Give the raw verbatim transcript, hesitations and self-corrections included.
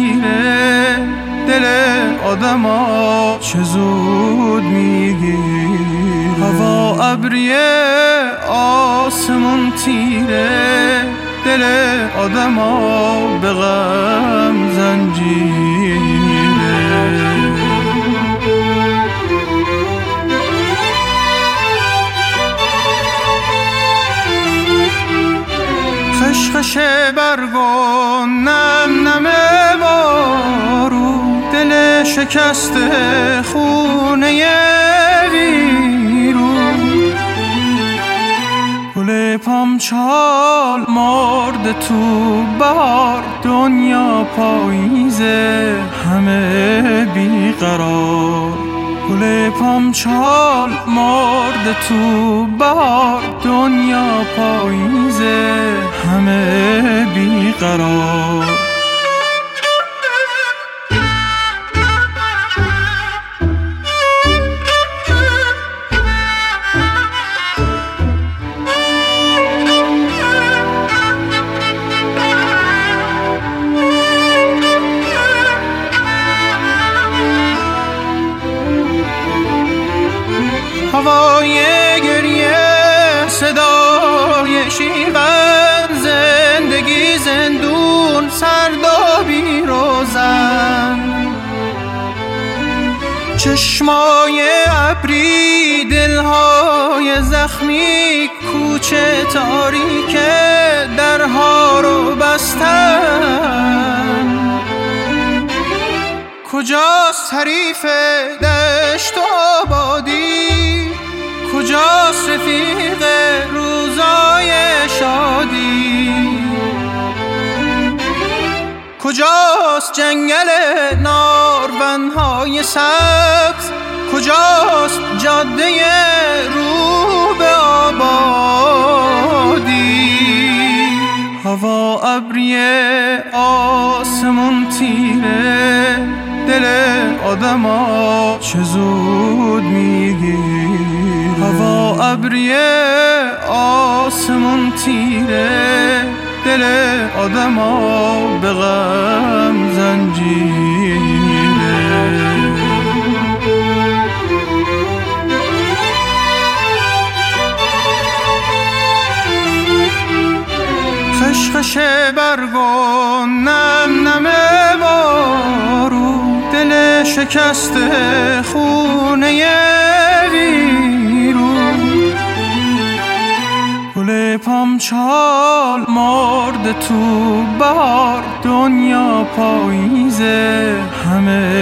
تیره دل آدما چه زود میگیر. هوا ابریه آسمون تیره دل آدما به غم زنجیره. خشخش برگو نم نم بارو دل شکسته خونه ویرو. گل پامچال مرده تو بهار دنیا پاییزه همه بیقرار. گل پامچال مرده تو بهار دنیا پاییزه همه بیقرار. هوای گریه صدای شیون زندگی زندون سردابی روزن. چشمای ابری دلهای زخمی کوچه تاریک درها رو بستن. کجاست حریف دشت و آبادی؟ کجاست رفیق روزای شادی؟ کجاست جنگل نارونهای سبز؟ کجاست جاده رو به آبادی؟ هوا ابریه آسمون تیره دل آدما چه زود میگیر. هوا ابریه آسمون تیره دل آدما به غم زنجیره. خشخش برگو نم نم بارو دل شکسته خونه ویرو. گل پامچال مرده تو بهار دنیا پاییزه همه